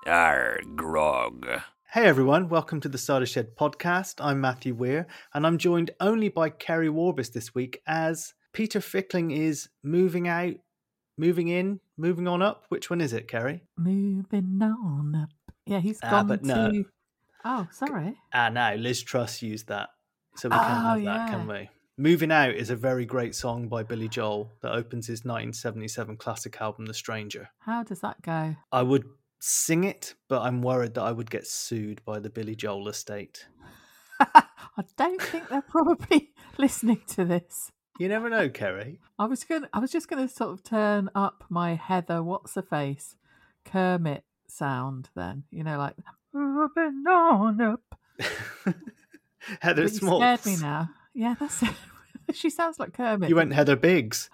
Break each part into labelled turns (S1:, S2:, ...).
S1: Arr, grog.
S2: Hey everyone, welcome to the Cider Shed podcast. I'm Matthew Weir, and I'm joined only by Kerry Warbis this week as Peter Fickling is moving out, moving in, moving on up. Which one is it, Kerry?
S3: Moving on up. Yeah, he's gone
S2: but no.
S3: to... Oh, sorry.
S2: No, Liz Truss used that, so we can't have that, can we? Moving Out is a very great song by Billy Joel that opens his 1977 classic album, The Stranger.
S3: How does that go?
S2: I would sing it, but I'm worried that I would get sued by the Billy Joel estate.
S3: I don't think they're probably listening to this.
S2: You never know, Kerry.
S3: I was just gonna sort of turn up my Heather What's-her-face Kermit sound then. You know, like moving on up.
S2: Heather
S3: But you
S2: Smalls.
S3: scared me now. Yeah, that's it. She sounds like Kermit.
S2: You went Heather Biggs.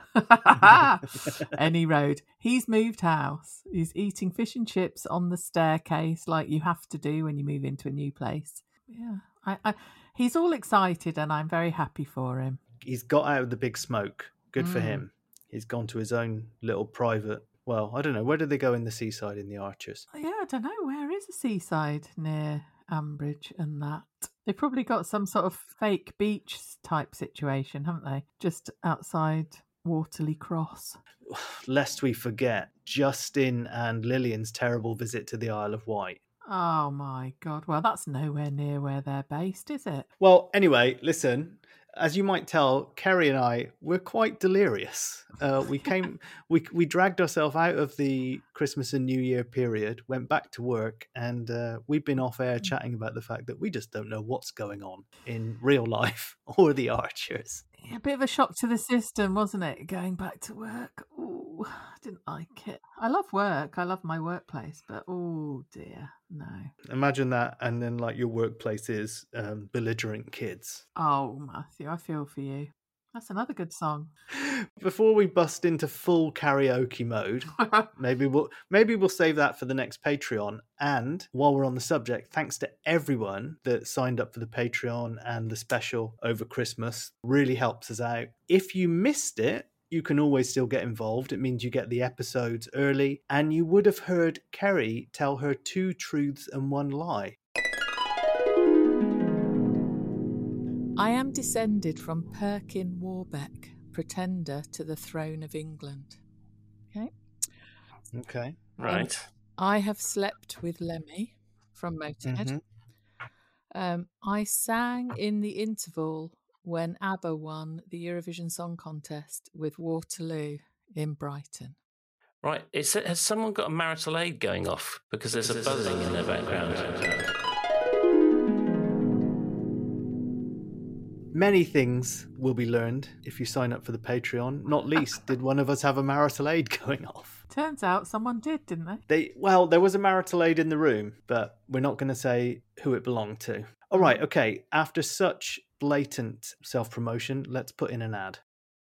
S3: Any road. He's moved house. He's eating fish and chips on the staircase like you have to do when you move into a new place. Yeah. He's all excited and I'm very happy for him.
S2: He's got out of the big smoke. Good for him. He's gone to his own little private... Well, I don't know. Where did they go in the seaside in the Archers?
S3: Yeah, I don't know. Where is a seaside near Ambridge and that? They've probably got some sort of fake beach type situation, haven't they? Just outside Waterley Cross.
S2: Lest we forget, Justin and Lillian's terrible visit to the Isle of Wight.
S3: Oh my God. Well, that's nowhere near where they're based, is it?
S2: Well, anyway, listen, as you might tell, Kerry and I, we're quite delirious. We dragged ourselves out of the Christmas and New Year period, went back to work, and we've been off air chatting about the fact that we just don't know what's going on in real life or the Archers.
S3: Yeah, a bit of a shock to the system, wasn't it? Going back to work. Ooh, I didn't like it. I love work. I love my workplace, but oh dear, no.
S2: Imagine that, and then like your workplace is belligerent kids.
S3: Oh, Matthew, I feel for you. That's another good song.
S2: Before we bust into full karaoke mode, maybe we'll save that for the next Patreon. And while we're on the subject, thanks to everyone that signed up for the Patreon and the special over Christmas. Really helps us out. If you missed it, you can always still get involved. It means you get the episodes early, and you would have heard Kerry tell her 2 truths and 1 lie.
S3: I am descended from Perkin Warbeck, pretender to the throne of England.
S2: Okay.
S1: Right.
S3: I have slept with Lemmy from Motorhead. I sang in the interval when ABBA won the Eurovision Song Contest with Waterloo in Brighton.
S1: Right. Has someone got a marital aid going off? Because there's a buzzing in the background.
S2: Many things will be learned if you sign up for the Patreon. Not least, did one of us have a marital aid going off?
S3: Turns out someone did, didn't they?
S2: There was a marital aid in the room, but we're not going to say who it belonged to. All right, okay. After such blatant self-promotion, let's put in an ad.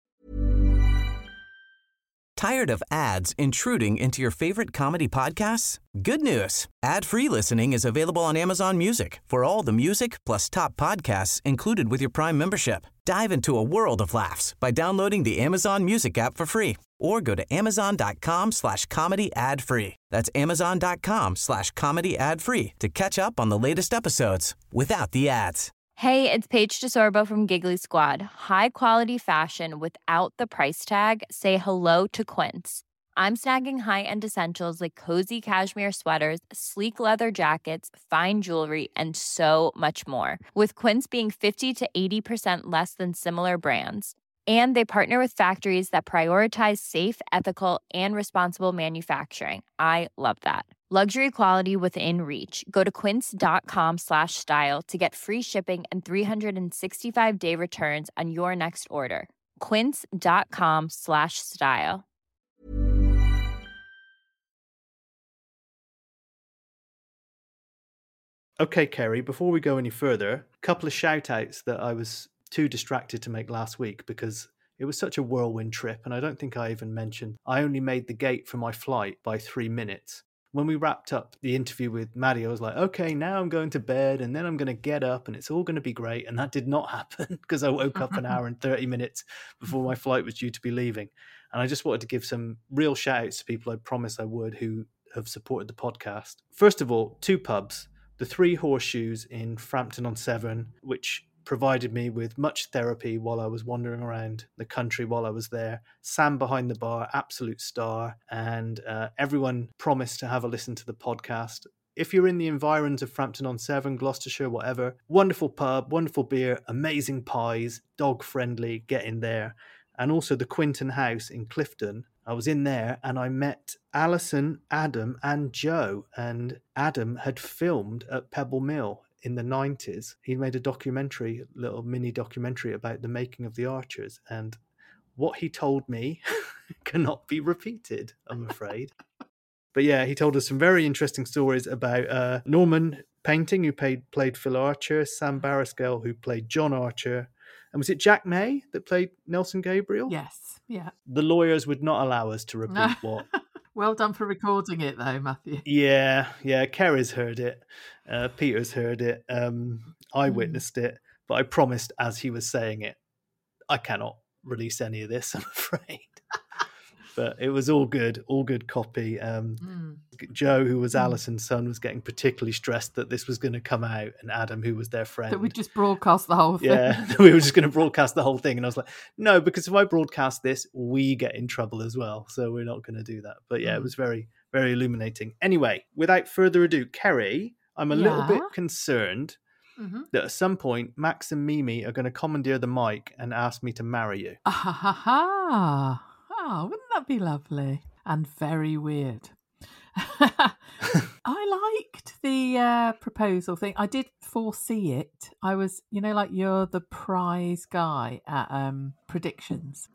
S4: Tired of ads intruding into your favorite comedy podcasts? Good news. Ad-free listening is available on Amazon Music for all the music plus top podcasts included with your Prime membership. Dive into a world of laughs by downloading the Amazon Music app for free or go to amazon.com/comedy ad-free. That's amazon.com/comedy ad-free to catch up on the latest episodes without the ads.
S5: Hey, it's Paige DeSorbo from Giggly Squad. High quality fashion without the price tag. Say hello to Quince. I'm snagging high-end essentials like cozy cashmere sweaters, sleek leather jackets, fine jewelry, and so much more. With Quince being 50 to 80% less than similar brands. And they partner with factories that prioritize safe, ethical, and responsible manufacturing. I love that. Luxury quality within reach. Go to quince.com/style to get free shipping and 365-day returns on your next order. Quince.com/style.
S2: Okay, Kerry, before we go any further, a couple of shout-outs that I was too distracted to make last week because it was such a whirlwind trip, and I don't think I even mentioned I only made the gate for my flight by 3 minutes. When we wrapped up the interview with Maddie, I was like, okay, now I'm going to bed and then I'm going to get up and it's all going to be great. And that did not happen because I woke up an hour and 30 minutes before my flight was due to be leaving. And I just wanted to give some real shout outs to people I promised I would who have supported the podcast. First of all, 2 pubs, the Three Horseshoes in Frampton-on-Severn, which provided me with much therapy while I was wandering around the country while I was there. Sam behind the bar, absolute star, and everyone promised to have a listen to the podcast. If you're in the environs of Frampton-on-Severn, Gloucestershire, whatever, wonderful pub, wonderful beer, amazing pies, dog friendly, get in there. And also the Quinton House in Clifton. I was in there and I met Alison, Adam and Joe. And Adam had filmed at Pebble Mill in the 90s. He made a documentary, little mini documentary about the making of the Archers. And what he told me cannot be repeated, I'm afraid. But yeah, he told us some very interesting stories about Norman Painting, who played Phil Archer, Sam Barriscale, who played John Archer. And was it Jack May that played Nelson Gabriel?
S3: Yes, yeah.
S2: The lawyers would not allow us to repeat what.
S3: Well done for recording it, though, Matthew.
S2: Yeah. Kerry's heard it. Peter's heard it. I witnessed it. But I promised as he was saying it, I cannot release any of this, I'm afraid. But it was all good copy. Joe, who was Alison's son, was getting particularly stressed that this was going to come out, and Adam, who was their friend.
S3: That we just broadcast the whole thing.
S2: Yeah, we were just going to broadcast the whole thing. And I was like, no, because if I broadcast this, we get in trouble as well. So we're not going to do that. But yeah, it was very, very illuminating. Anyway, without further ado, Kerry, I'm a little bit concerned that at some point, Max and Mimi are going to commandeer the mic and ask me to marry you.
S3: Oh, wouldn't that be lovely? And very weird. I liked the proposal thing. I did foresee it. I was, like you're the prize guy at predictions.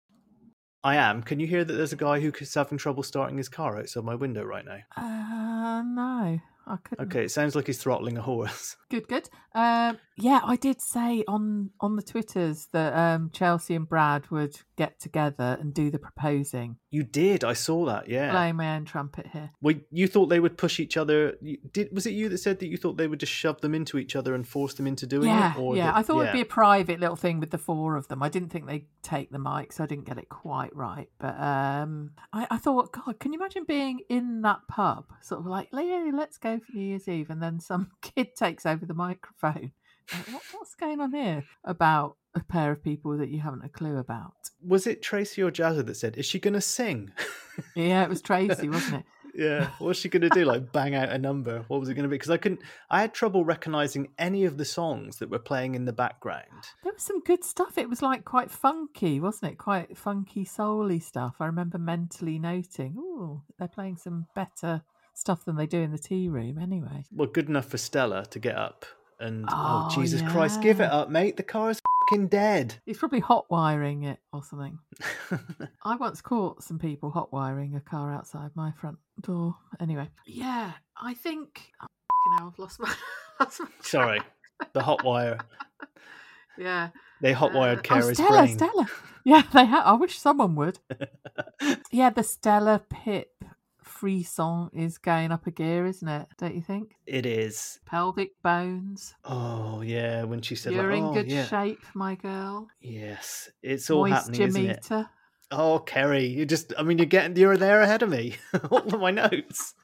S2: I am. Can you hear that there's a guy who's having trouble starting his car outside my window right now?
S3: No. I couldn't.
S2: Okay, it sounds like he's throttling a horse.
S3: Good. Yeah, I did say on the Twitters that Chelsea and Brad would get together and do the proposing.
S2: You did. I saw that. Yeah.
S3: Blowing my own trumpet here.
S2: Well, you thought they would push each other. Was it you that said that you thought they would just shove them into each other and force them into doing it?
S3: I thought it'd be a private little thing with the 4 of them. I didn't think they'd take the mic, so I didn't get it quite right. But I thought, God, can you imagine being in that pub, sort of like, yeah, let's go for New Year's Eve, and then some kid takes over the microphone. Like, what's going on here about a pair of people that you haven't a clue about?
S2: Was it Tracy or Jazza that said, is she going to sing?
S3: Yeah, it was Tracy, wasn't it?
S2: Yeah. What was she going to do? Like bang out a number? What was it going to be? Because I had trouble recognizing any of the songs that were playing in the background.
S3: There was some good stuff. It was like quite funky, wasn't it? Quite funky, soul-y stuff. I remember mentally noting, they're playing some better stuff than they do in the tea room anyway.
S2: Well, good enough for Stella to get up and, Jesus Christ, give it up, mate. The car's fucking dead.
S3: He's probably hot wiring it or something. I once caught some people hot wiring a car outside my front door. Anyway, yeah, I think... I've lost my
S2: Sorry, the hot wire.
S3: Yeah.
S2: They hot wired Kerry's
S3: Stella,
S2: brain.
S3: Stella. Yeah, they have. I wish someone would. Yeah, the Stella Pip free song is going up a gear, isn't it? Don't you think?
S2: It is.
S3: Pelvic bones.
S2: Oh, yeah, when she said,
S3: you're in good
S2: yeah.
S3: shape, my girl.
S2: Yes, it's all
S3: Moisture
S2: happening, isn't it?
S3: meter.
S2: Oh, Kerry, you're there ahead of me. All of my notes.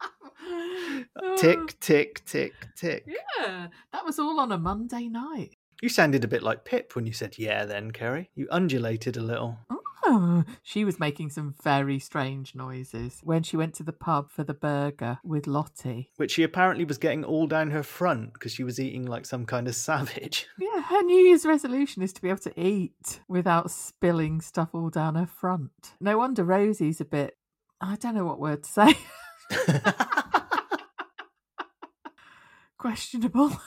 S2: Tick, tick, tick, tick.
S3: Yeah, that was all on a Monday night.
S2: You sounded a bit like Pip when you said, yeah, then, Kerry. You undulated a little.
S3: Oh, she was making some very strange noises when she went to the pub for the burger with Lottie.
S2: Which she apparently was getting all down her front because she was eating like some kind of savage.
S3: Yeah, her New Year's resolution is to be able to eat without spilling stuff all down her front. No wonder Rosie's a bit... I don't know what word to say. Questionable.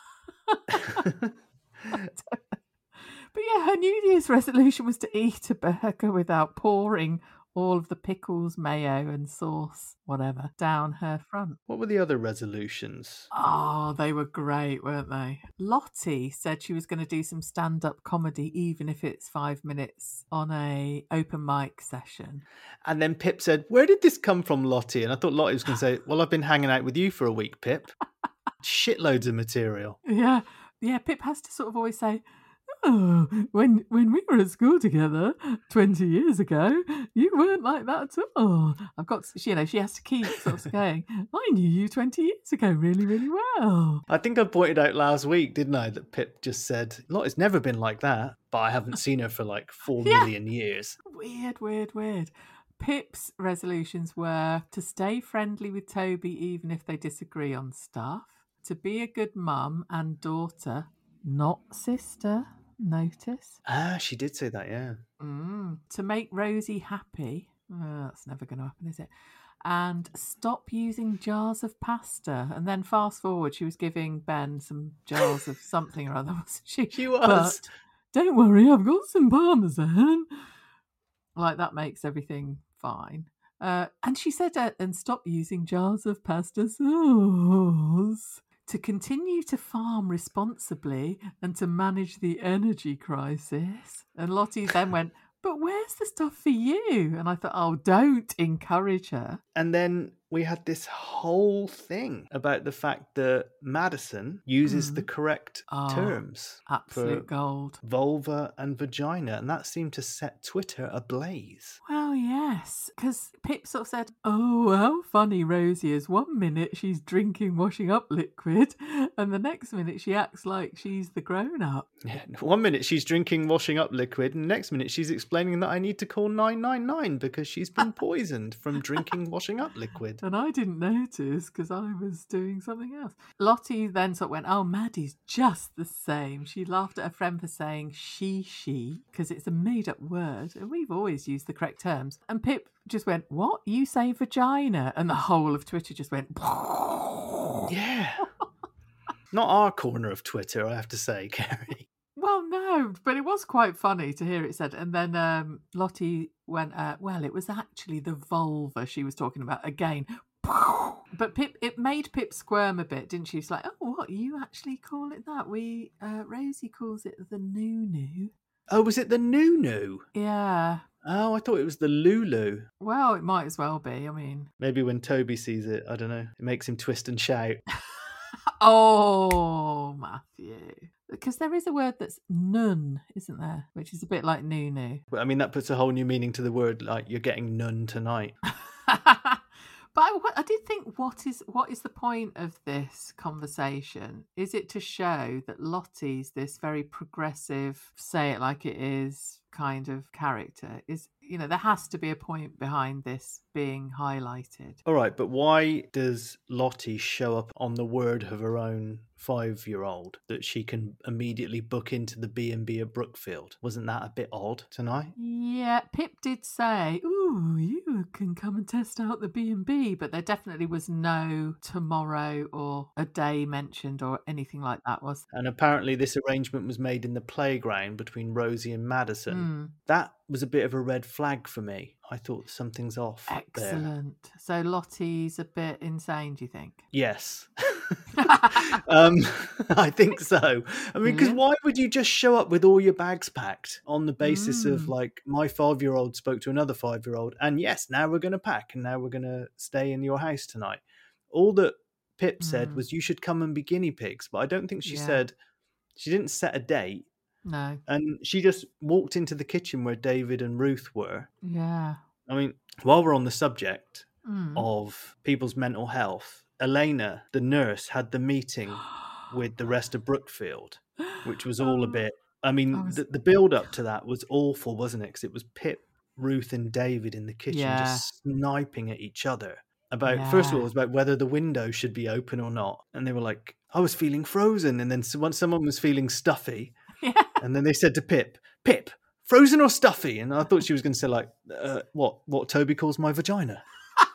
S3: But yeah, her New Year's resolution was to eat a burger without pouring all of the pickles, mayo and sauce, whatever, down her front.
S2: What were the other resolutions?
S3: Oh, they were great, weren't they? Lottie said she was going to do some stand-up comedy, even if it's 5 minutes on a open mic session.
S2: And then Pip said, where did this come from, Lottie? And I thought Lottie was going to say, well, I've been hanging out with you for a week, Pip. Shitloads of material.
S3: Yeah, Pip has to sort of always say, oh, when we were at school together 20 years ago, you weren't like that at all. I've got, she has to keep sort of saying, I knew you 20 years ago really, really well.
S2: I think I pointed out last week, didn't I, that Pip just said, Lottie's never been like that, but I haven't seen her for like 4 million years.
S3: Weird. Pip's resolutions were to stay friendly with Toby even if they disagree on stuff, to be a good mum and daughter, not sister, notice.
S2: She did say that, yeah.
S3: To make Rosie happy. That's never going to happen, is it? And stop using jars of pasta. And then fast forward, she was giving Ben some jars of something or other, wasn't she?
S2: She was.
S3: But don't worry, I've got some parmesan. Like, that makes everything fine. And she said, and stop using jars of pasta sauce. To continue to farm responsibly and to manage the energy crisis. And Lottie then went, but where's the stuff for you? And I thought, oh, don't encourage her.
S2: And then we had this whole thing about the fact that Madison uses the correct terms.
S3: Absolute gold.
S2: Vulva and vagina. And that seemed to set Twitter ablaze.
S3: Well, yes. Because Pip sort of said, oh, how funny Rosie is. 1 minute she's drinking washing up liquid, and the next minute she acts like she's the grown-up.
S2: Yeah, 1 minute she's drinking washing up liquid, and the next minute she's explaining that I need to call 999 because she's been poisoned from drinking washing up liquid.
S3: And I didn't notice because I was doing something else. Lottie then sort of went, oh, Maddie's just the same. She laughed at her friend for saying she, because it's a made-up word, and we've always used the correct terms. And Pip just went, what? You say vagina? And the whole of Twitter just went,
S2: yeah. Not our corner of Twitter, I have to say, Kerry.
S3: Well, no, but it was quite funny to hear it said. And then Lottie went, well, it was actually the vulva she was talking about again. But Pip, it made Pip squirm a bit, didn't she? She's like, oh, what? You actually call it that? Rosie calls it the noo-noo.
S2: Oh, was it the noo-noo?
S3: Yeah.
S2: Oh, I thought it was the Lulu.
S3: Well, it might as well be. I mean,
S2: maybe when Toby sees it, I don't know. It makes him twist and shout.
S3: Oh, Matthew. Because there is a word that's nun, isn't there? Which is a bit like noo-noo.
S2: But I mean, that puts a whole new meaning to the word, like you're getting none tonight.
S3: But I did think, what is the point of this conversation? Is it to show that Lottie's this very progressive, say it like it is kind of character? Is, there has to be a point behind this being highlighted.
S2: All right, but why does Lottie show up on the word of her own 5-year-old that she can immediately book into the B&B at Brookfield? Wasn't that a bit odd tonight?
S3: Yeah, Pip did say, ooh, you can come and test out the B&B, but there definitely was no tomorrow or a day mentioned or anything like that, was there?
S2: And apparently this arrangement was made in the playground between Rosie and Madison. That was a bit of a red flag for me. I thought something's off.
S3: Excellent. There. So Lottie's a bit insane, do you think?
S2: Yes. I think so. I mean, because why would you just show up with all your bags packed on the basis of like, my 5-year-old spoke to another 5-year-old and yes, now we're going to pack and now we're going to stay in your house tonight. All that Pip said was you should come and be guinea pigs, but I don't think she said, she didn't set a date.
S3: No.
S2: And she just walked into the kitchen where David and Ruth were.
S3: Yeah.
S2: I mean, while we're on the subject of people's mental health, Elena, the nurse, had the meeting with the rest of Brookfield, which was all a bit... I mean, the build-up to that was awful, wasn't it? Because it was Pip, Ruth and David in the kitchen just sniping at each other. First of all, it was about whether the window should be open or not. And they were like, I was feeling frozen. And then once someone was feeling stuffy, and then they said to Pip, frozen or stuffy? And I thought she was going to say like, what Toby calls my vagina.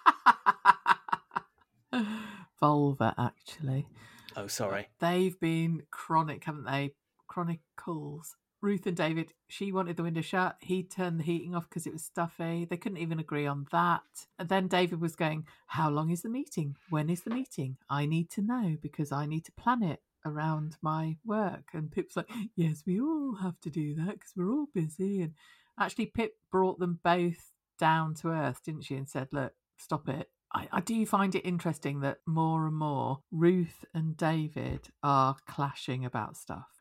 S3: Vulva, actually.
S2: Oh, sorry.
S3: They've been chronic, haven't they? Chronicles. Ruth and David, she wanted the window shut. He turned the heating off because it was stuffy. They couldn't even agree on that. And then David was going, how long is the meeting? When is the meeting? I need to know because I need to plan it around my work. And Pip's like, yes, we all have to do that because we're all busy. And actually, Pip brought them both down to earth, didn't she? And said, look, stop it. I do find it interesting that more and more Ruth and David are clashing about stuff.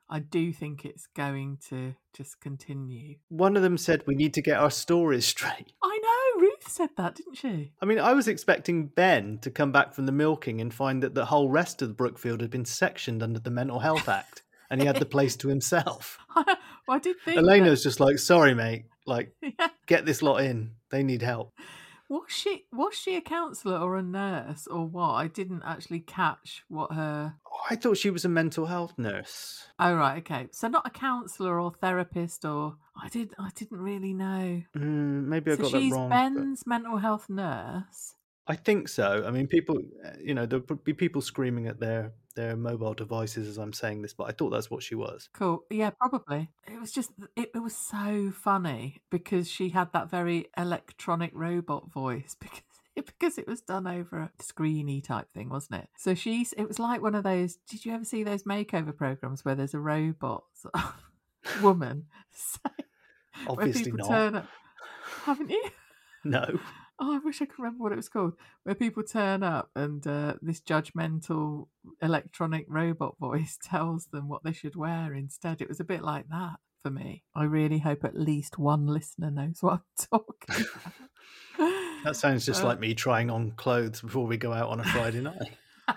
S3: I do think it's going to just continue.
S2: One of them said we need to get our stories straight.
S3: I know, Ruth said that, didn't she?
S2: I mean, I was expecting Ben to come back from the milking and find that the whole rest of the Brookfield had been sectioned under the Mental Health Act and he had the place to himself.
S3: Well, I did think
S2: Elena's just like, sorry, mate, like,
S3: Yeah.
S2: get this lot in. They need help.
S3: Was she a counsellor or a nurse or what? I didn't actually catch what her...
S2: I thought she was a mental health nurse.
S3: Oh, right, okay. So not a counsellor or therapist or... I didn't really know.
S2: Maybe I
S3: So
S2: got that
S3: she's
S2: wrong. but-
S3: Ben's mental health nurse.
S2: I think so. I mean, people, there'll be people screaming at their mobile devices as I'm saying this, but I thought that's what she was.
S3: Cool. Yeah, probably. It was just, it was so funny because she had that very electronic robot voice because it was done over a screeny type thing, wasn't it? So it was like one of those, did you ever see those makeover programs where there's a robot woman? Where
S2: Obviously
S3: people
S2: not.
S3: turn up. Haven't you?
S2: No.
S3: Oh, I wish I could remember what it was called. Where people turn up and this judgmental electronic robot voice tells them what they should wear instead. It was a bit like that for me. I really hope at least one listener knows what I'm talking about.
S2: That sounds just like me trying on clothes before we go out on a Friday night.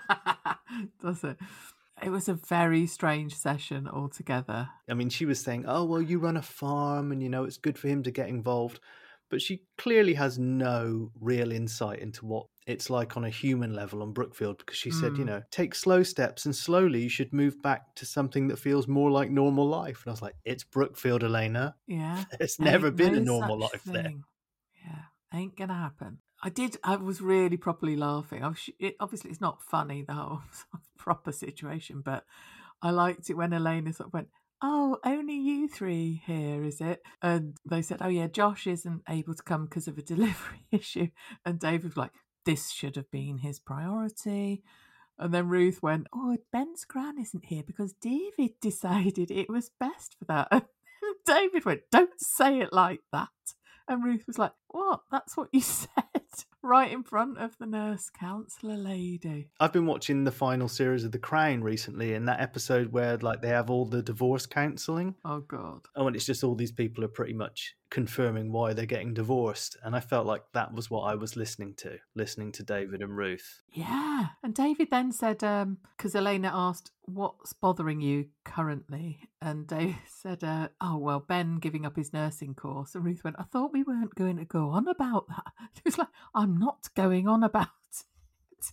S3: Does it? It was a very strange session altogether.
S2: I mean, she was saying, oh, well, you run a farm and, it's good for him to get involved. But she clearly has no real insight into what it's like on a human level on Brookfield, because she said, take slow steps and slowly you should move back to something that feels more like normal life. And I was like, it's Brookfield, Elena.
S3: Yeah.
S2: There's never been a
S3: no
S2: normal
S3: such
S2: life there.
S3: thing. Yeah, ain't gonna happen. I was really properly laughing. Obviously, it's not funny, the whole proper situation, but I liked it when Elena sort of went, oh, only you three here, is it? And they said, oh yeah, Josh isn't able to come because of a delivery issue. And David was like, this should have been his priority. And then Ruth went, oh, Ben's gran isn't here because David decided it was best for that. And David went, don't say it like that. And Ruth was like, what? That's what you said right in front of the nurse counsellor lady.
S2: I've been watching the final series of The Crown recently, and that episode where they have all the divorce counselling.
S3: Oh, God.
S2: Oh, and it's just all these people are pretty much confirming why they're getting divorced. And I felt like that was what I was listening to David and Ruth.
S3: Yeah. And David then said, because Elena asked, what's bothering you currently? And David said, oh, well, Ben giving up his nursing course. And Ruth went, I thought we weren't going to go on about that. He was like, I'm not going on about it.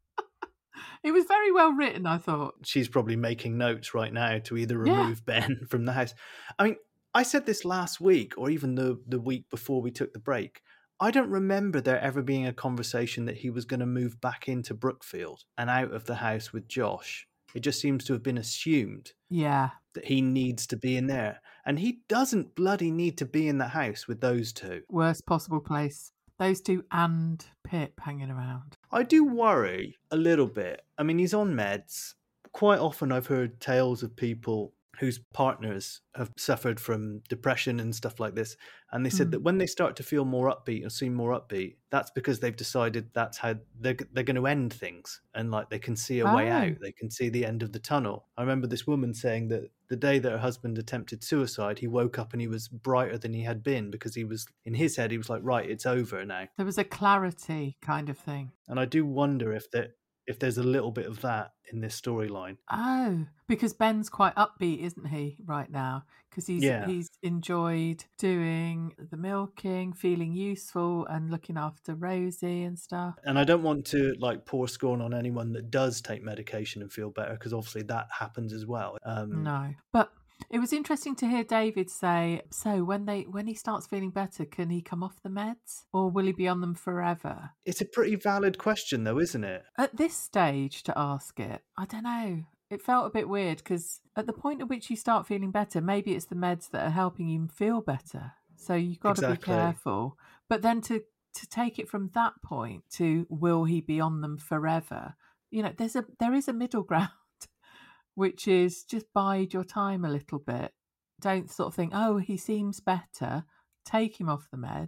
S3: It was very well written, I thought.
S2: She's probably making notes right now to either remove Ben from the house. I mean, I said this last week or even the week before we took the break. I don't remember there ever being a conversation that he was going to move back into Brookfield and out of the house with Josh. It just seems to have been assumed that he needs to be in there. And he doesn't bloody need to be in the house with those two.
S3: Worst possible place. Those two and Pip hanging around.
S2: I do worry a little bit. I mean, he's on meds. Quite often I've heard tales of people whose partners have suffered from depression and stuff like this. And they said that when they start to feel more upbeat or seem more upbeat, that's because they've decided that's how they're going to end things. And like they can see a way out. They can see the end of the tunnel. I remember this woman saying that the day that her husband attempted suicide, he woke up and he was brighter than he had been because he was, in his head, he was like, right, it's over now.
S3: There was a clarity kind of thing.
S2: And I do wonder if there's a little bit of that in this storyline.
S3: Oh, because Ben's quite upbeat, isn't he, right now? Because he's enjoyed doing the milking, feeling useful and looking after Rosie and stuff.
S2: And I don't want to pour scorn on anyone that does take medication and feel better, because obviously that happens as well.
S3: No, but it was interesting to hear David say, so when he starts feeling better, can he come off the meds or will he be on them forever?
S2: It's a pretty valid question though, isn't it?
S3: At this stage to ask it, I don't know. It felt a bit weird because at the point at which you start feeling better, maybe it's the meds that are helping you feel better. So you've got to be careful. But then to take it from that point to will he be on them forever? There is a middle ground. Which is just bide your time a little bit. Don't sort of think, oh, he seems better. Take him off the meds.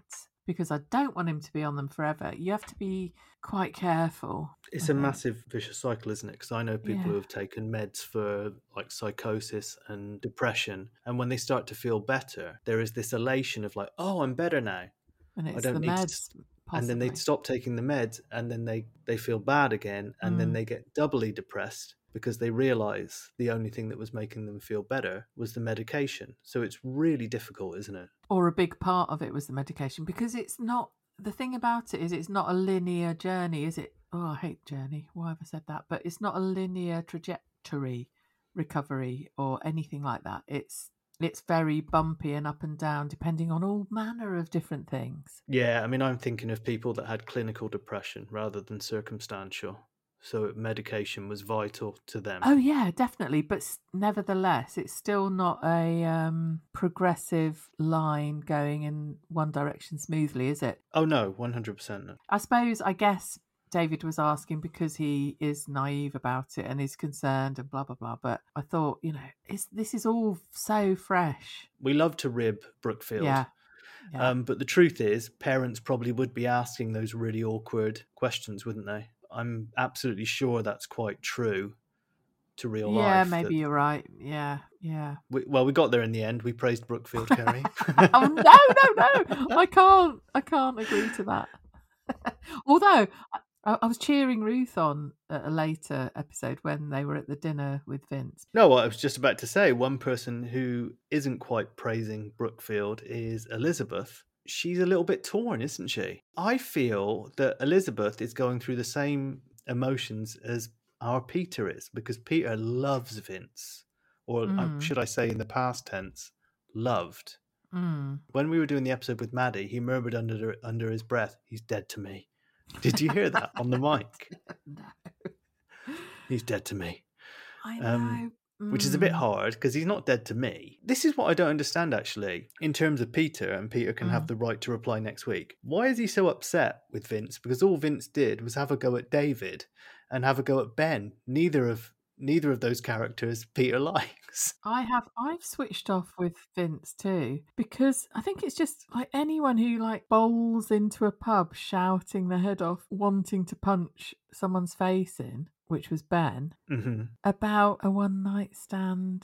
S3: because I don't want him to be on them forever. You have to be quite careful.
S2: It's
S3: I
S2: a
S3: think.
S2: massive vicious cycle, isn't it? Because I know people
S3: Yeah.
S2: who have taken meds for like psychosis and depression, and when they start to feel better, there is this elation of like, oh, I'm better now.
S3: And it's
S2: I don't
S3: the
S2: need
S3: meds,
S2: to.
S3: possibly.
S2: And then they stop taking the meds, and then they feel bad again, and then they get doubly depressed because they realize the only thing that was making them feel better was the medication. So it's really difficult, isn't it?
S3: Or a big part of it was the medication, because it's not, the thing about it is it's not a linear journey, is it? Oh, I hate journey. Why have I said that? But it's not a linear trajectory recovery or anything like that. It's very bumpy and up and down depending on all manner of different things.
S2: Yeah, I mean, I'm thinking of people that had clinical depression rather than circumstantial. So medication was vital to them.
S3: Oh yeah, definitely. But nevertheless, it's still not a progressive line going in one direction smoothly, is it?
S2: Oh no, 100% no.
S3: I guess David was asking because he is naive about it and is concerned and blah, blah, blah. But I thought, this is all so fresh.
S2: We love to rib Brookfield.
S3: Yeah.
S2: But the truth is, parents probably would be asking those really awkward questions, wouldn't they? I'm absolutely sure that's quite true to real life.
S3: Yeah, maybe you're right. Yeah.
S2: We got there in the end. We praised Brookfield, Kerry.
S3: Oh, no. I can't agree to that. Although I was cheering Ruth on at a later episode when they were at the dinner with Vince.
S2: No, what I was just about to say, one person who isn't quite praising Brookfield is Elizabeth. She's a little bit torn, isn't she? I feel that Elizabeth is going through the same emotions as our Peter is, because Peter loves Vince, or should I say in the past tense, loved. When we were doing the episode with Maddie, he murmured under his breath, "He's dead to me." Did you hear that on the mic?
S3: No.
S2: He's dead to me.
S3: I know.
S2: Which is a bit hard because he's not dead to me. This is what I don't understand, actually, in terms of Peter, and Peter can have the right to reply next week. Why is he so upset with Vince? Because all Vince did was have a go at David and have a go at Ben. Neither of those characters Peter likes.
S3: I've switched off with Vince too, because I think it's just like anyone who like bowls into a pub shouting their head off, wanting to punch someone's face in, which was Ben, about a one night stand.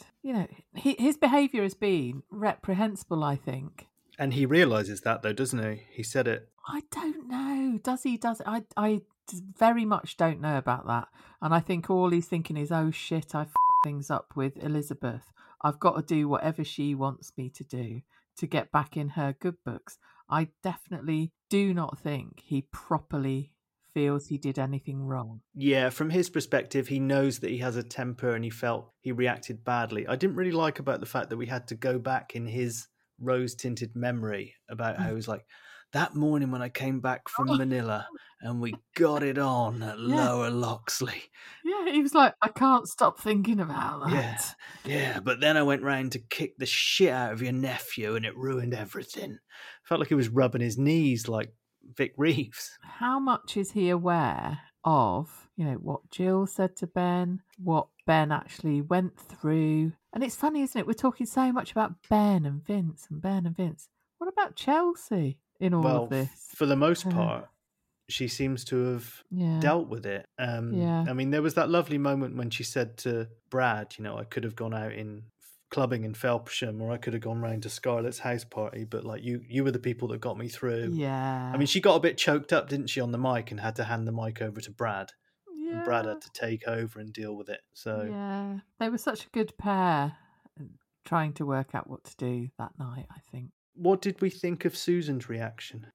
S3: His behaviour has been reprehensible, I think. And
S2: he realises that though, doesn't he? He said it.
S3: I don't know. Does he? I very much don't know about that. And I think all he's thinking is, oh shit, I f***ed things up with Elizabeth. I've got to do whatever she wants me to do to get back in her good books. I definitely do not think he properly feels he did anything wrong.
S2: Yeah, from his perspective, he knows that he has a temper and he felt he reacted badly. I didn't really like about the fact that we had to go back in his rose-tinted memory about how he was like, that morning when I came back from Manila and we got it on at Lower Loxley.
S3: Yeah, he was like, I can't stop thinking about that.
S2: Yeah, but then I went round to kick the shit out of your nephew and it ruined everything. Felt like he was rubbing his knees like Vic Reeves.
S3: How much is he aware of, what Jill said to Ben, what Ben actually went through? And it's funny, isn't it? We're talking so much about Ben and Vince and Ben and Vince. What about Chelsea in all of this?
S2: For the most part, she seems to have dealt with it. I mean, there was that lovely moment when she said to Brad, I could have gone out in clubbing in Felpersham, or I could have gone round to Scarlett's house party, but like you were the people that got me through.
S3: Yeah.
S2: I mean, she got a bit choked up, didn't she, on the mic, and had to hand the mic over to Brad.
S3: Yeah.
S2: And Brad had to take over and deal with it. So
S3: yeah, they were such a good pair, trying to work out what to do that night, I think.
S2: What did we think of Susan's reaction?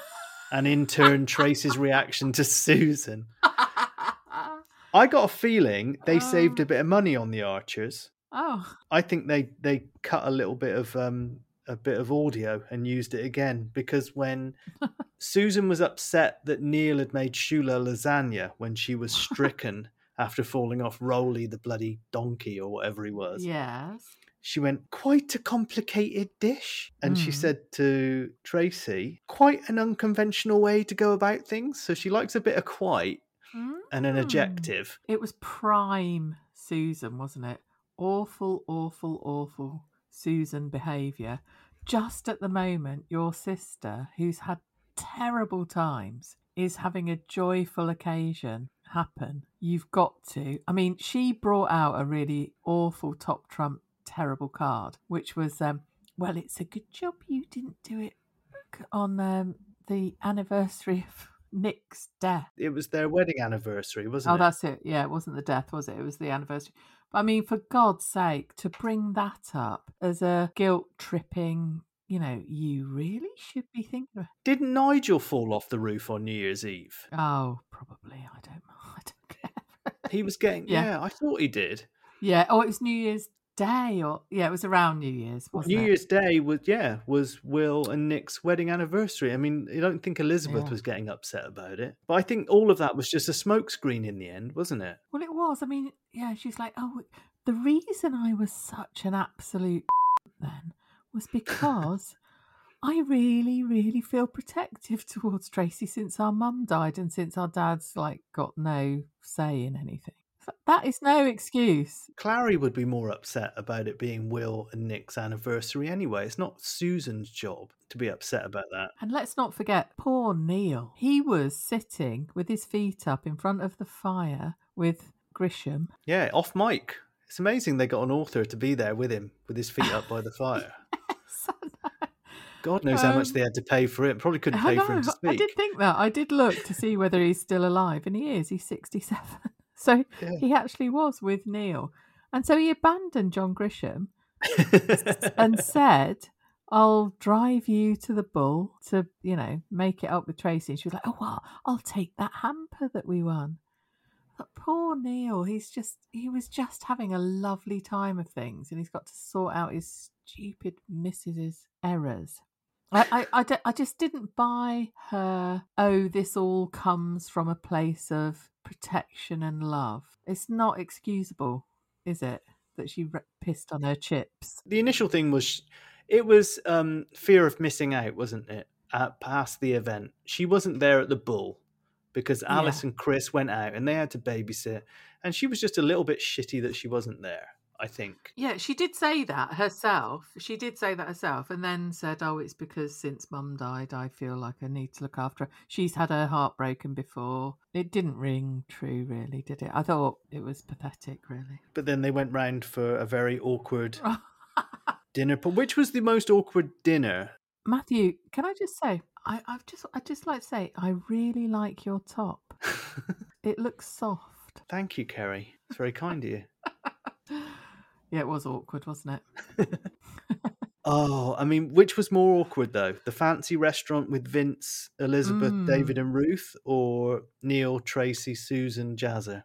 S2: And in turn, Trace's reaction to Susan. I got a feeling they saved a bit of money on the Archers.
S3: Oh,
S2: I think they cut a little bit of audio and used it again, because when Susan was upset that Neil had made Shula lasagna when she was stricken after falling off Rolly the bloody donkey or whatever he was.
S3: yes.
S2: She went, quite a complicated dish. And she said to Tracy, quite an unconventional way to go about things. So she likes a bit of quite and an adjective.
S3: It was prime Susan, wasn't it? Awful, awful, awful Susan behaviour. Just at the moment, your sister, who's had terrible times is having a joyful occasion happen. You've got to. I mean, she brought out a really awful top trump terrible card, which was, well, it's a good job you didn't do it on the anniversary of Nick's death.
S2: It was their wedding anniversary, wasn't it?
S3: Oh, that's it. Yeah, it wasn't the death, was it? It was the anniversary. But I mean, for God's sake, to bring that up as a guilt-tripping, you really should be thinking about...
S2: Didn't Nigel fall off the roof on New Year's Eve?
S3: Oh, probably. I don't care.
S2: He was getting... Yeah, I thought he did.
S3: Yeah. Oh, it was New Year's Day, or it was around New Year's, wasn't it?
S2: New Year's Day was Will and Nick's wedding anniversary. I mean, I don't think Elizabeth was getting upset about it, but I think all of that was just a smokescreen in the end, wasn't it?
S3: Well, it was. I mean, yeah, she's like, oh, the reason I was such an absolute then was because I really, really feel protective towards Tracy since our mum died and since our dad's got no say in anything. That is no excuse.
S2: Clary would be more upset about it being Will and Nick's anniversary anyway. It's not Susan's job to be upset about that.
S3: And let's not forget, poor Neil. He was sitting with his feet up in front of the fire with Grisham.
S2: Yeah, off mic. It's amazing they got an author to be there with him, with his feet up by the fire.
S3: Yes, I know.
S2: God knows how much they had to pay for it. Probably couldn't pay for him to speak.
S3: I did think that. I did look to see whether he's still alive, and he is. He's 67. So he actually was with Neil. And so he abandoned John Grisham and said, I'll drive you to the Bull to, make it up with Tracy. And she was like, oh, well, I'll take that hamper that we won. But poor Neil, he was just having a lovely time of things, and he's got to sort out his stupid missus's errors. I just didn't buy her, oh, this all comes from a place of protection and love. It's not excusable, is it, that she pissed on her chips?
S2: The initial thing was, it was fear of missing out, wasn't it, past the event. She wasn't there at the Bull because Alice and Chris went out and they had to babysit, and she was just a little bit shitty that she wasn't there, I think.
S3: Yeah, she did say that herself. And then said, oh, it's because since Mum died, I feel like I need to look after her. She's had her heart broken before. It didn't ring true, really, did it? I thought it was pathetic, really.
S2: But then they went round for a very awkward dinner. Which was the most awkward dinner?
S3: Matthew, can I just say, I'd just like to say, I really like your top. It looks soft.
S2: Thank you, Kerry. It's very kind of you.
S3: Yeah, it was awkward, wasn't it?
S2: Oh, I mean, which was more awkward, though? The fancy restaurant with Vince, Elizabeth, David and Ruth, or Neil, Tracy, Susan, Jazzer?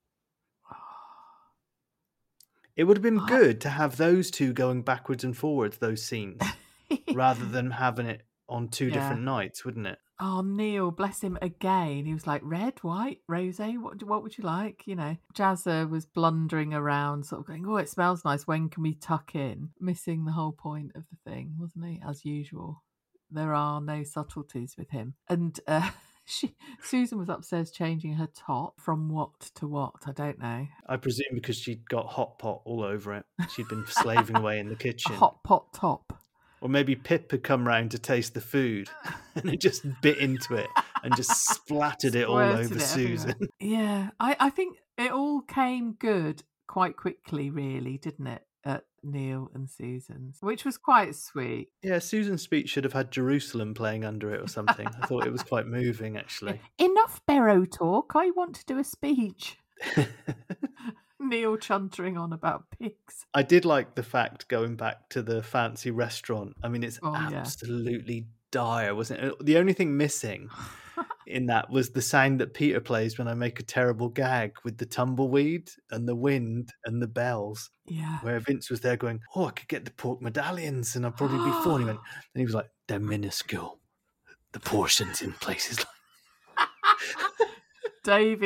S2: It would have been good to have those two going backwards and forwards, those scenes, rather than having it on two different nights, wouldn't it?
S3: Oh, Neil, bless him again. He was like, red, white, rosé, what would you like? Jazzer was blundering around, sort of going, oh, it smells nice. When can we tuck in? Missing the whole point of the thing, wasn't he? As usual. There are no subtleties with him. And Susan was upstairs changing her top from what to what, I don't know.
S2: I presume because she'd got hot pot all over it. She'd been slaving away in the kitchen.
S3: A hot pot top.
S2: Or maybe Pip had come round to taste the food and it just bit into it and just splattered it all over Susan.
S3: Everywhere. Yeah, I think it all came good quite quickly, really, didn't it, at Neil and Susan's, which was quite sweet.
S2: Yeah, Susan's speech should have had Jerusalem playing under it or something. I thought it was quite moving, actually.
S3: Enough Barrow talk, I want to do a speech. Neil chuntering on about pigs.
S2: I did like the fact, going back to the fancy restaurant. I mean, it's absolutely dire, wasn't it? The only thing missing in that was the sound that Peter plays when I make a terrible gag with the tumbleweed and the wind and the bells.
S3: Yeah.
S2: Where Vince was there going, oh, I could get the pork medallions and I'd probably be full. And he was like, they're minuscule. The portions in places like...
S3: David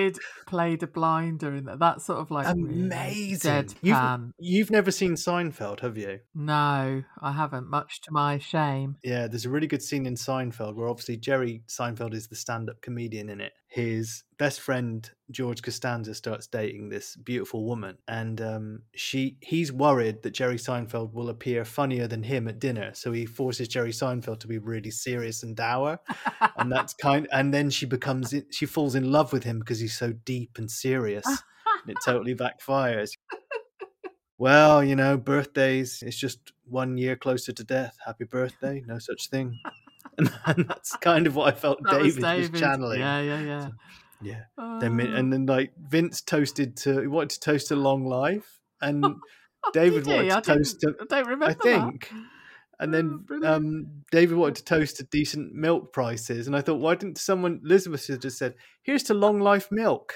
S3: played a blinder in that sort of like
S2: Amazing.
S3: really deadpan.
S2: You've never seen Seinfeld, have you?
S3: No, I haven't, much to my shame.
S2: Yeah, there's a really good scene in Seinfeld where obviously Jerry Seinfeld is the stand-up comedian in it. His best friend George Costanza starts dating this beautiful woman, and he's worried that Jerry Seinfeld will appear funnier than him at dinner, so he forces Jerry Seinfeld to be really serious and dour, and then she falls in love with him because he's so deep and serious, and it totally backfires. Well, birthdays, it's just 1 year closer to death. Happy birthday, no such thing. And that's kind of what I felt David was channeling.
S3: Yeah.
S2: So, yeah. And then like Vince wanted to toast to long life, and David wanted to toast to,
S3: I don't remember,
S2: I think.
S3: that.
S2: And then David wanted to toast to decent milk prices, and I thought, why didn't Elizabeth should have just said, "Here's to long life milk."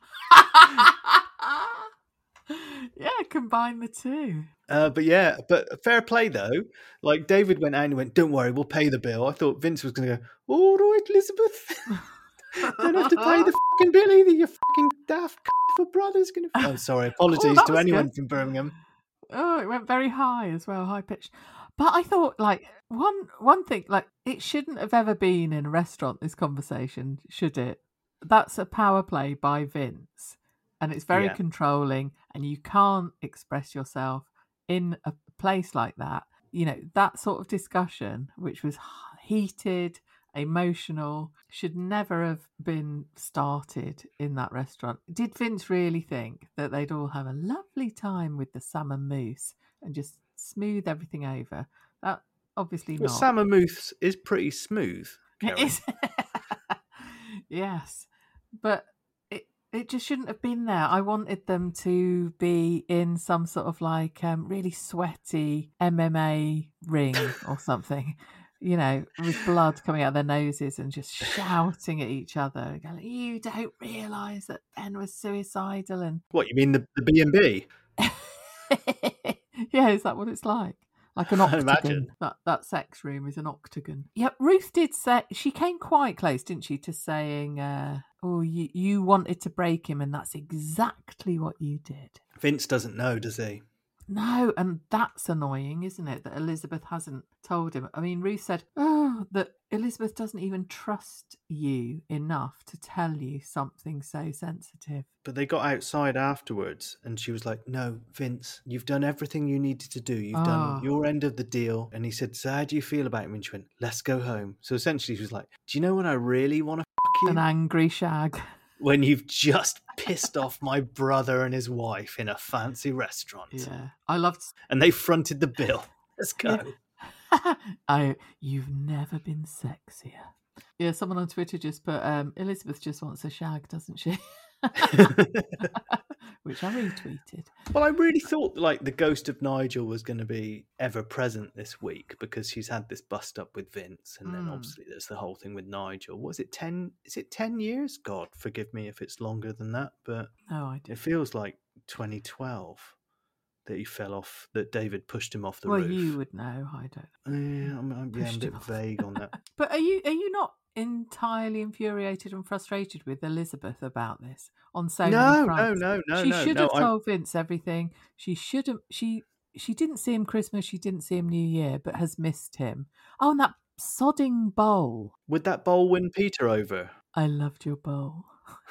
S3: Yeah, combine the two.
S2: But fair play though. Like David went out and went, "Don't worry, we'll pay the bill." I thought Vince was going to go, "All right, Elizabeth, don't have to pay the fucking bill either. Your fucking daft for brother's going to." Oh, sorry, apologies to anyone from Birmingham.
S3: Oh, it went very high as well, high pitched. But I thought, like, one thing, like, it shouldn't have ever been in a restaurant. This conversation, should it? That's a power play by Vince. And it's very controlling, and you can't express yourself in a place like that. That sort of discussion, which was heated, emotional, should never have been started in that restaurant. Did Vince really think that they'd all have a lovely time with the salmon mousse and just smooth everything over? That obviously not.
S2: Salmon mousse is pretty smooth.
S3: It is. Yes, but it just shouldn't have been there. I wanted them to be in some sort of like really sweaty MMA ring or something, with blood coming out of their noses and just shouting at each other. And going, "You don't realise that Ben was suicidal." And
S2: what, you mean the B&B?
S3: Yeah, is that what it's like? Like an octagon.
S2: Imagine.
S3: That sex room is an octagon. Yeah, Ruth did say, she came quite close, didn't she, to saying, you wanted to break him, and that's exactly what you did.
S2: Vince doesn't know, does he?
S3: No, and that's annoying, isn't it, that Elizabeth hasn't told him. I mean, Ruth said, that Elizabeth doesn't even trust you enough to tell you something so sensitive.
S2: But they got outside afterwards, and she was like, "No, Vince, you've done everything you needed to do. You've done your end of the deal." And he said, "So how do you feel about him?" And she went, "Let's go home." So essentially she was like, "Do you know when I really want to fuck you?
S3: An angry shag.
S2: When you've just pissed off my brother and his wife in a fancy restaurant."
S3: Yeah, I loved...
S2: And they fronted the bill. Let's go.
S3: Yeah. You've never been sexier. Yeah, someone on Twitter just put, Elizabeth just wants a shag, doesn't she? Which I retweeted.
S2: Well, I really thought like the ghost of Nigel was going to be ever present this week, because she's had this bust up with Vince, and then obviously there's the whole thing with Nigel. Was it 10? Is it 10 years? God, forgive me if it's longer than that, but it feels like 2012 that he fell off. That David pushed him off the roof.
S3: Well, you would know. I don't.
S2: I'm a bit vague on that.
S3: But are you not entirely infuriated and frustrated with Elizabeth about this on so many fronts?
S2: No.
S3: She should have told Vince everything. She should have. She didn't see him Christmas. She didn't see him New Year, but has missed him. Oh, and that sodding bowl.
S2: Would that bowl win Peter over?
S3: I loved your bowl.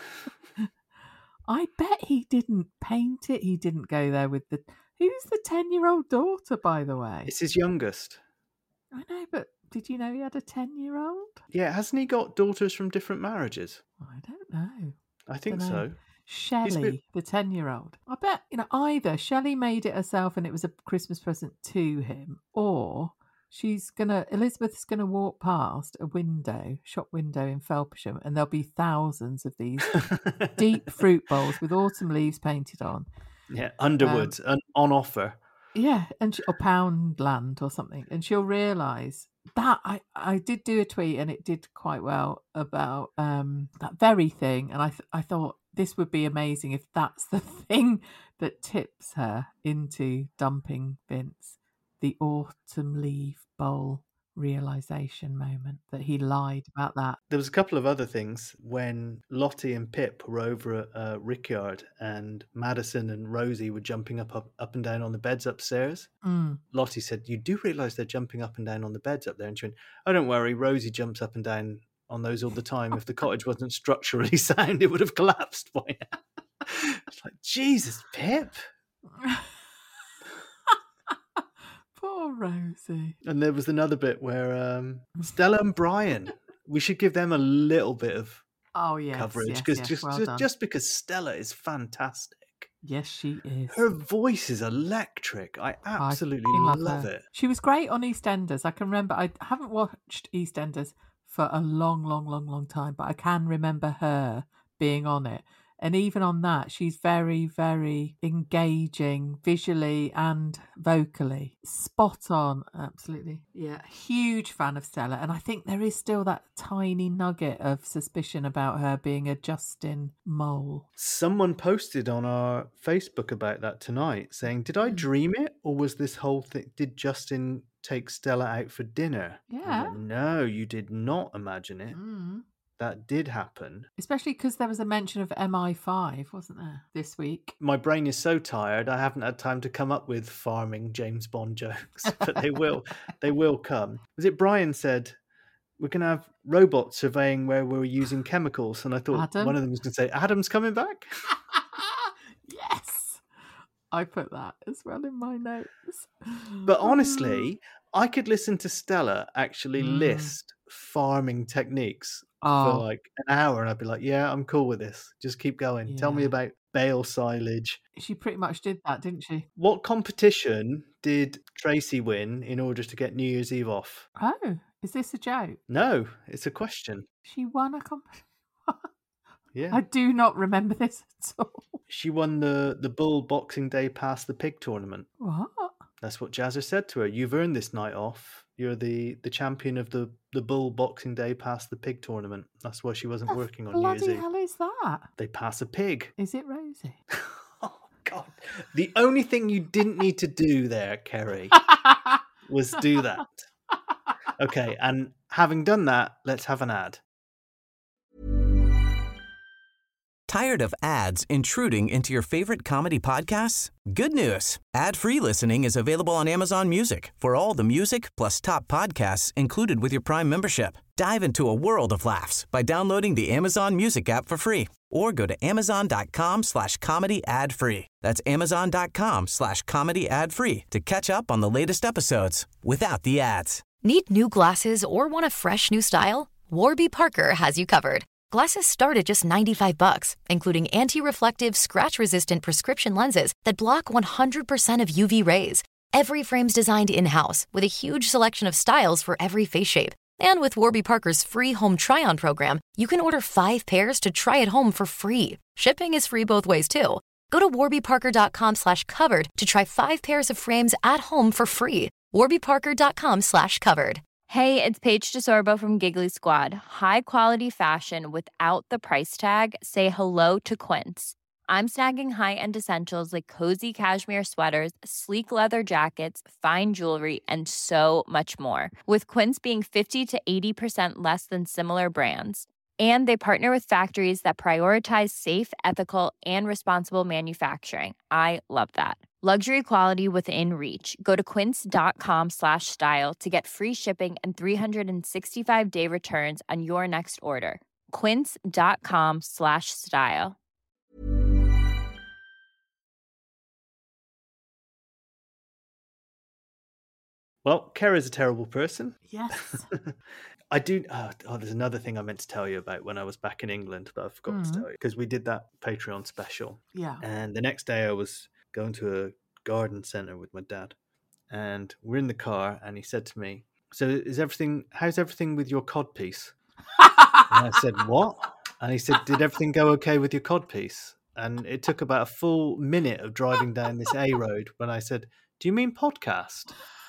S3: I bet he didn't paint it. He didn't go there with the... Who's the 10-year-old daughter, by the way?
S2: It's his youngest.
S3: I know, but did you know he had a 10-year-old?
S2: Yeah, hasn't he got daughters from different marriages?
S3: I don't know.
S2: I think so.
S3: Shelley, the 10-year-old. I bet, either Shelley made it herself and it was a Christmas present to him, or Elizabeth's gonna walk past a shop window in Felpersham, and there'll be thousands of these deep fruit bowls with autumn leaves painted on.
S2: Yeah, Underwoods on offer.
S3: Yeah, or Poundland or something, and she'll realise that I did do a tweet, and it did quite well about that very thing, and I thought this would be amazing if that's the thing that tips her into dumping Vince, the autumn leaf bowl realization moment that he lied about that.
S2: There was a couple of other things when Lottie and Pip were over at Rickyard and Madison and Rosie were jumping up and down on the beds upstairs. Lottie said, "You do realise they're jumping up and down on the beds up there?" And she went, "Oh, don't worry, Rosie jumps up and down on those all the time. If the cottage wasn't structurally sound, it would have collapsed by now." It's like, Jesus, Pip.
S3: Poor Rosie.
S2: And there was another bit where Stella and Brian, we should give them a little bit of coverage because just because Stella is fantastic.
S3: Yes, she is.
S2: Her voice is electric. I absolutely love it.
S3: She was great on EastEnders. I can remember, I haven't watched EastEnders for a long time, but I can remember her being on it. And even on that, she's very, very engaging visually and vocally. Spot on, absolutely. Yeah, huge fan of Stella. And I think there is still that tiny nugget of suspicion about her being a Justin mole.
S2: Someone posted on our Facebook about that tonight saying, did I dream it? Or was this whole thing, did Justin take Stella out for dinner?
S3: Yeah.
S2: Like, no, you did not imagine it. That did happen.
S3: Especially because there was a mention of MI5, wasn't there, this week?
S2: My brain is so tired, I haven't had time to come up with farming James Bond jokes, but they will. They will come. Was it Brian said, we're going to have robots surveying where we're using chemicals? And I thought one of them was going to say, Adam's coming back?
S3: Yes! I put that as well in my notes.
S2: But honestly, I could listen to Stella actually list farming techniques for like an hour and I'd be like, yeah, I'm cool with this. Just keep going. Yeah. Tell me about bale silage.
S3: She pretty much did that, didn't she?
S2: What competition did Tracy win in order to get New Year's Eve off?
S3: Oh, is this a joke?
S2: No, it's a question.
S3: She won a competition.
S2: Yeah.
S3: I do not remember this at all.
S2: She won the Bull Boxing Day Pass the Pig tournament.
S3: What?
S2: That's what Jazzer said to her. You've earned this night off. You're the champion of the Bull Boxing Day Pass the Pig tournament. That's why she wasn't working on New Year's Eve.
S3: What the hell is that?
S2: They pass a pig.
S3: Is it Rosie?
S2: Oh, God. The only thing you didn't need to do there, Kerry, was do that. Okay, and having done that, let's have an ad.
S4: Tired of ads intruding into your favorite comedy podcasts? Good news. Ad-free listening is available on Amazon Music for all the music plus top podcasts included with your Prime membership. Dive into a world of laughs by downloading the Amazon Music app for free or go to amazon.com/comedy ad-free. That's amazon.com/comedy ad-free to catch up on the latest episodes without the ads.
S6: Need new glasses or want a fresh new style? Warby Parker has you covered. Glasses start at just $95, including anti-reflective, scratch-resistant prescription lenses that block 100% of UV rays. Every frame's designed in-house with a huge selection of styles for every face shape. And with Warby Parker's free home try-on program, you can order 5 pairs to try at home for free. Shipping is free both ways, too. Go to warbyparker.com/covered to try 5 pairs of frames at home for free. warbyparker.com/covered.
S5: Hey, it's Paige DeSorbo from Giggly Squad. High quality fashion without the price tag. Say hello to Quince. I'm snagging high-end essentials like cozy cashmere sweaters, sleek leather jackets, fine jewelry, and so much more. With Quince being 50 to 80% less than similar brands. And they partner with factories that prioritize safe, ethical, and responsible manufacturing. I love that. Luxury quality within reach. Go to quince.com/style to get free shipping and 365-day returns on your next order. Quince.com/style.
S2: Well, Kara's a terrible person.
S3: Yes.
S2: I do. There's another thing I meant to tell you about when I was back in England, but I forgot to tell you because we did that Patreon special.
S3: Yeah.
S2: And the next day I was going to a garden centre with my dad, and we're in the car, and he said to me, "So how's everything with your codpiece?" And I said, "What?" And he said, "Did everything go okay with your codpiece?" And it took about a full minute of driving down this A road when I said, "Do you mean podcast?"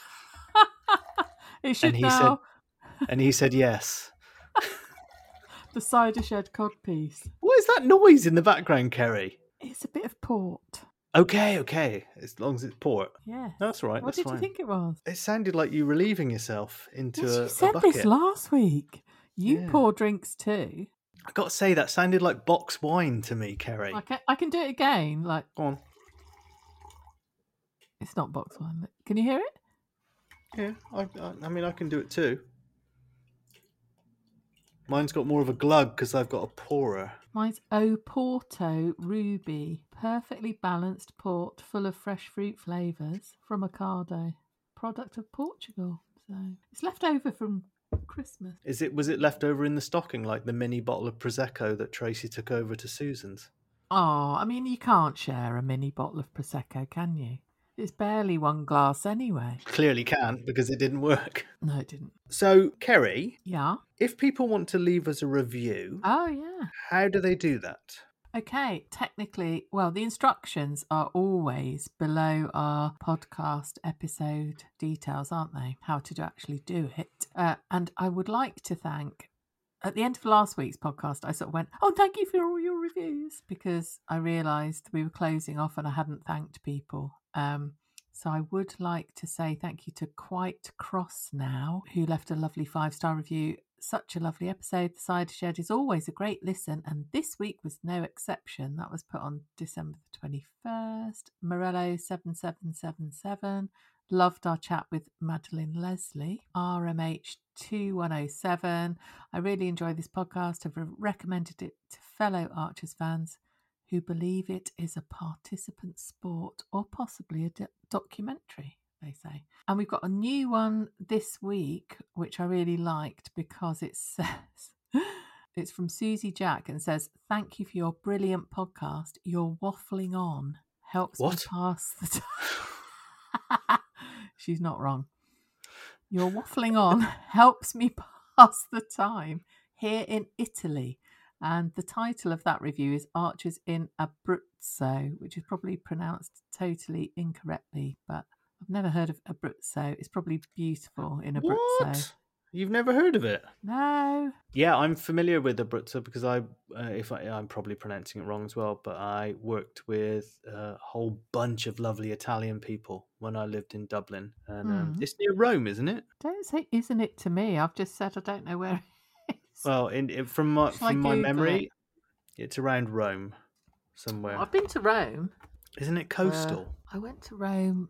S3: It should
S2: and
S3: now.
S2: And he said, "Yes."
S3: The cider shed codpiece.
S2: What is that noise in the background, Kerry?
S3: It's a bit of port.
S2: Okay. As long as it's port.
S3: Yes.
S2: That's all right.
S3: What
S2: That's
S3: did
S2: fine.
S3: you think it was?
S2: It sounded like you relieving yourself into
S3: Yes,
S2: a
S3: you said
S2: bucket.
S3: this last week. You
S2: Yeah.
S3: pour drinks too.
S2: I got to say, that sounded like box wine to me, Kerry.
S3: I can do it again. Like,
S2: Go on.
S3: it's not box wine. Can you hear it?
S2: Yeah, I mean, I can do it too. Mine's got more of a glug because I've got a pourer.
S3: Mine's Oporto Ruby. Perfectly balanced port full of fresh fruit flavours from Ocado. Product of Portugal. So it's left over from Christmas.
S2: Was it left over in the stocking like the mini bottle of Prosecco that Tracy took over to Susan's?
S3: Oh, I mean, you can't share a mini bottle of Prosecco, can you? It's barely one glass anyway.
S2: Clearly can't, because it didn't work.
S3: No, it didn't.
S2: So, Kerry,
S3: Yeah?
S2: if people want to leave us a review,
S3: Oh, yeah.
S2: how do they do that?
S3: Okay, technically, well, the instructions are always below our podcast episode details, aren't they? How to actually do it. And I would like to thank, at the end of last week's podcast, I sort of went, oh, thank you for all your reviews, because I realised we were closing off and I hadn't thanked people. So I would like to say thank you to Quite Cross Now, who left a lovely 5-star review. Such a lovely episode. The Cider Shed is always a great listen, and this week was no exception. That was put on December the 21st. Morello 7777 loved our chat with Madeline Leslie. RMH 2107. I really enjoy this podcast. I've recommended it to fellow Archers fans who believe it is a participant sport or possibly a documentary, they say. And we've got a new one this week, which I really liked because it says, it's from Susie Jack and says, thank you for your brilliant podcast. Your waffling on helps me pass the time. She's not wrong. Your waffling on helps me pass the time here in Italy. And the title of that review is Archers in Abruzzo, which is probably pronounced totally incorrectly, but I've never heard of Abruzzo. It's probably beautiful in Abruzzo.
S2: What? You've never heard of it?
S3: No.
S2: Yeah, I'm familiar with Abruzzo because I'm probably pronouncing it wrong as well, but I worked with a whole bunch of lovely Italian people when I lived in Dublin. And it's near Rome, isn't it?
S3: Don't say isn't it to me. I've just said I don't know where it is.
S2: Well, from my memory, it's around Rome somewhere.
S3: I've been to Rome.
S2: Isn't it coastal?
S3: I went to Rome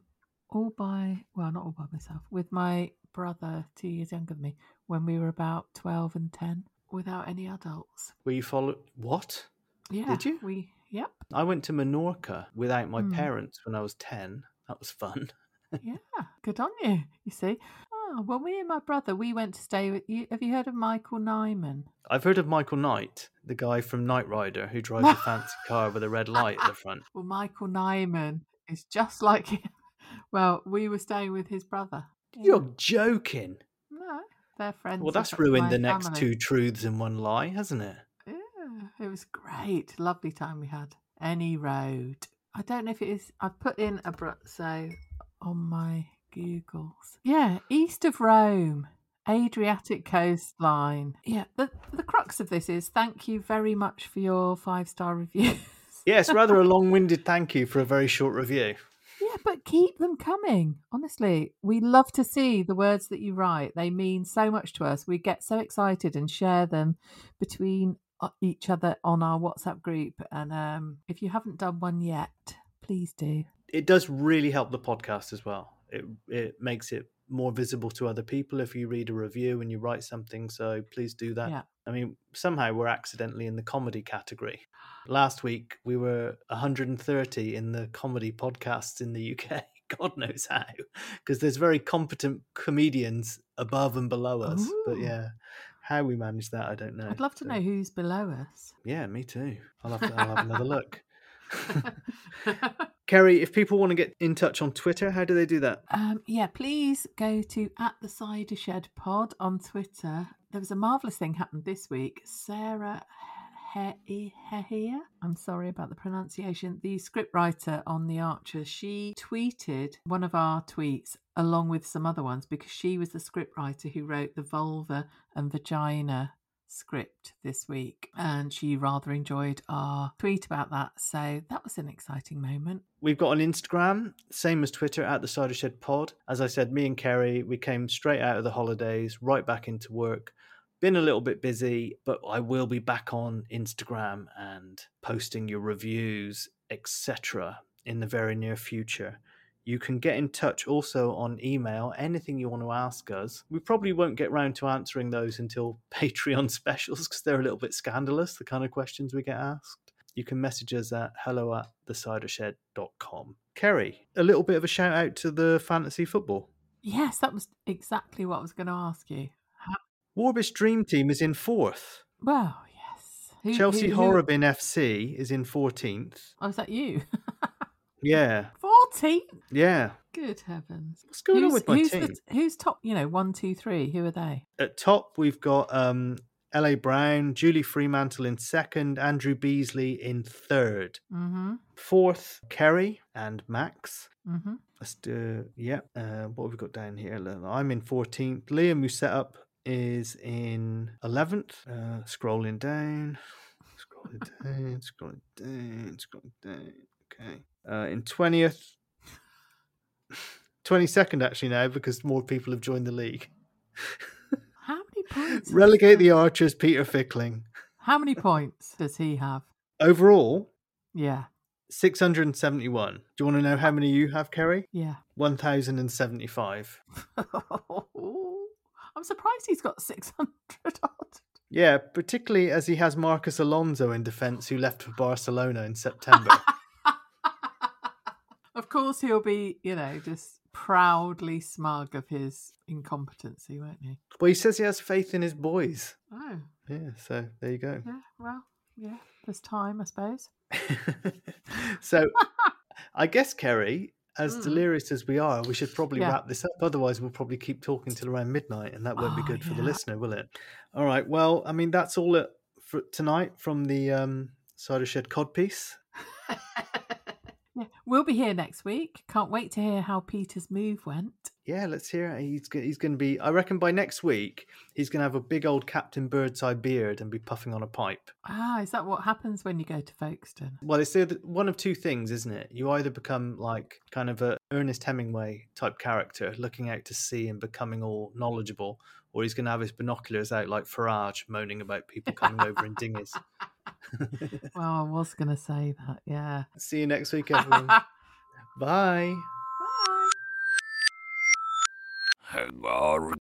S3: not all by myself, with my brother 2 years younger than me, when we were about 12 and 10, without any adults.
S2: Were you What?
S3: Yeah.
S2: Did you?
S3: Yep.
S2: I went to Menorca without my parents when I was 10. That was fun.
S3: Yeah, good on you, you see. Oh, well, me and my brother, we went to stay with you. Have you heard of Michael Nyman?
S2: I've heard of Michael Knight, the guy from Knight Rider who drives a fancy car with a red light at the front.
S3: Well, Michael Nyman is just like him. Well, we were staying with his brother.
S2: You're joking.
S3: No, they're friends.
S2: Well, that's ruined the next two truths and one lie, hasn't it?
S3: Yeah, it was great. Lovely time we had. Any road. I don't know if it is. I've put in Abruzzo on my Googles. Yeah, east of Rome. Adriatic coastline. Yeah, the crux of this is thank you very much for your 5-star reviews.
S2: Yes, rather a long-winded thank you for a very short review.
S3: Yeah, but keep them coming. Honestly, we love to see the words that you write. They mean so much to us. We get so excited and share them between each other on our WhatsApp group. And if you haven't done one yet, please do.
S2: It does really help the podcast as well. It makes it more visible to other people if you read a review and you write something. So please do that.
S3: Yeah.
S2: I mean, somehow we're accidentally in the comedy category. Last week, we were 130 in the comedy podcasts in the UK. God knows how, because there's very competent comedians above and below us.
S3: Ooh.
S2: But yeah, how we manage that, I don't know.
S3: I'd love to know who's below us.
S2: Yeah, me too. I'll have another look. Kerry, if people want to get in touch on Twitter, how do they do that?
S3: Yeah, please go to @thecidershed_pod on Twitter. There was a marvellous thing happened this week. Sarah Hehir, I'm sorry about the pronunciation, the scriptwriter on The Archers, she tweeted one of our tweets along with some other ones because she was the scriptwriter who wrote the vulva and vagina script this week, and she rather enjoyed our tweet about that. So that was an exciting moment.
S2: We've got an Instagram, same as Twitter, at the Cider Shed Pod. As I said, me and Kerry, we came straight out of the holidays, right back into work. Been a little bit busy, but I will be back on Instagram and posting your reviews, etc. in the very near future. You can get in touch also on email, anything you want to ask us. We probably won't get round to answering those until Patreon specials because they're a little bit scandalous, the kind of questions we get asked. You can message us at hello@thecidershed.com. Kerry, a little bit of a shout out to the fantasy football.
S3: Yes, that was exactly what I was going to ask you.
S2: Warbish Dream Team is in 4th.
S3: Well, yes.
S2: Chelsea Horrobin FC is in 14th.
S3: Oh, is that you?
S2: Yeah.
S3: 14?
S2: Yeah.
S3: Good heavens.
S2: What's going on with my team?
S3: Who's top, 1, 2, 3? Who are they?
S2: At top, we've got LA Brown, Julie Fremantle in 2nd, Andrew Beasley in 3rd.
S3: Mm-hmm.
S2: 4th, Kerry and Max.
S3: Mm-hmm.
S2: Let's do, what have we got down here? I'm in 14th. Liam, who set up, is in 11th. Scrolling down. Okay. In 20th. 22nd, actually, now, because more people have joined the league.
S3: How many points?
S2: Relegate the Archers, Peter Fickling.
S3: How many points does he have?
S2: Overall,
S3: Yeah.
S2: 671. Do you want to know how many you have, Kerry?
S3: Yeah.
S2: 1,075.
S3: I'm surprised he's got 600 odd.
S2: Yeah, particularly as he has Marcus Alonso in defence, who left for Barcelona in September.
S3: Of course, he'll be, just proudly smug of his incompetency, won't he?
S2: Well, he says he has faith in his boys.
S3: Oh.
S2: Yeah, so there you go.
S3: Yeah, well, yeah, there's time, I suppose.
S2: So, I guess, Kerry, as delirious as we are, we should probably wrap this up. Otherwise, we'll probably keep talking till around midnight, and that won't be good for the listener, will it? All right. Well, I mean, that's all for tonight from the Cider Shed Codpiece.
S3: Yeah, we'll be here next week. Can't wait to hear how Peter's move went.
S2: Yeah, let's hear it. He's going to be, I reckon by next week, he's going to have a big old Captain Birdseye beard and be puffing on a pipe.
S3: Ah, is that what happens when you go to Folkestone?
S2: Well, it's one of two things, isn't it? You either become like kind of a Ernest Hemingway type character, looking out to sea and becoming all knowledgeable, or he's going to have his binoculars out like Farage, moaning about people coming over in dinghies.
S3: Well, I was going to say that, yeah.
S2: See you next week, everyone. Bye.
S3: Bye.